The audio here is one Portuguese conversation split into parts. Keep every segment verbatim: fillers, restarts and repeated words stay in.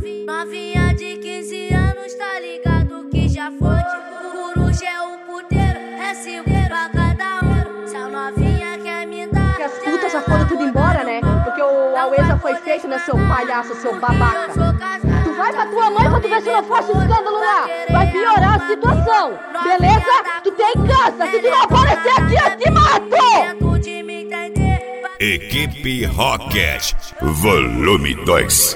Novinha de quinze anos, tá ligado que já foi. Coruja é o puteiro, é cinco pra cada um. Se a novinha quer me dar, que as putas já foram tudo embora, né? Porque o Aue já foi feito, né, seu palhaço, seu babaca. Tu vai pra tua mãe pra tu ver se não faça escândalo lá. Vai piorar a situação, beleza? Tu tem casa, se tu não aparecer aqui, eu te mato! Equipe Rocket, volume dois.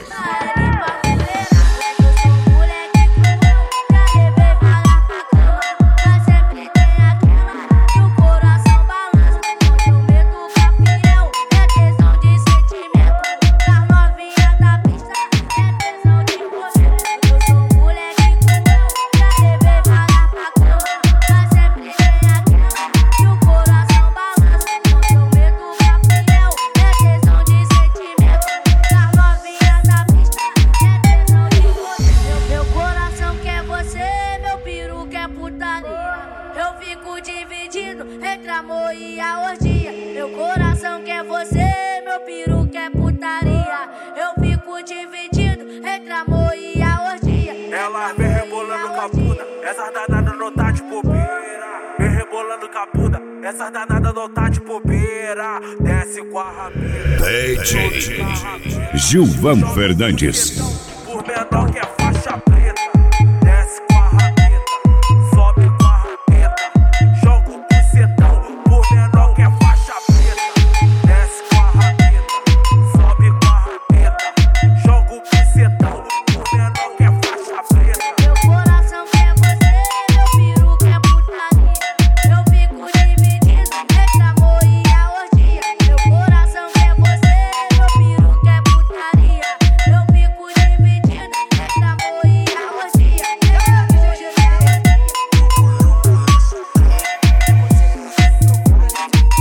Eu fico dividido entre amor e a orgia. Meu coração quer você, meu peru quer putaria. Eu fico dividido entre amor e a orgia. Ela vem rebolando com a bunda, essas danadas não tá de bobeira. Vem rebolando com a bunda, essas danadas não tá de bobeira. Desce com a rapina. D J Gilvan Fernandes. Por menor que é faixa preta. Desce com a rapina, sobe com a rapina. Joga o bucetão, por menor que é faixa preta. Desce com a rapina, sobe com a rapina. Joga o bucetão, por menor que é faixa preta. Meu coração quer você, meu peru quer putaria. Eu fico dividido entre amor e a orgia. Meu coração quer você, meu peru quer putaria. Eu fico dividido entre amor e a orgia.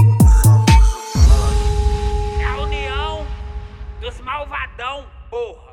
É a união dos malvadão, porra.